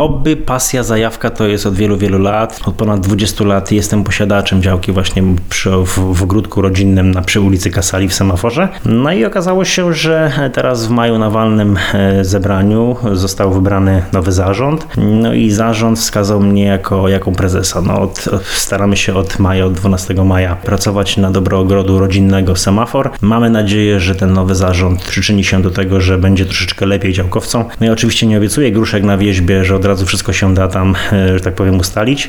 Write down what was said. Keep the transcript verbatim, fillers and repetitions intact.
hobby, pasja, zajawka to jest od wielu, wielu lat. Od ponad dwudziestu lat jestem posiadaczem działki właśnie przy, w, w ogródku rodzinnym na, przy ulicy Kasali w Semaforze. No i okazało się, że teraz w maju na walnym zebraniu został wybrany nowy zarząd. No i zarząd wskazał mnie jako, jako prezesa. No od, staramy się od maja, od dwunastego maja pracować na dobro ogrodu rodzinnego Semafor. Mamy nadzieję, że ten nowy zarząd przyczyni się do tego, że będzie troszeczkę lepiej działkowcom. No i oczywiście nie obiecuję gruszek na wierzbie, że od razu wszystko się da tam, że tak powiem, ustalić,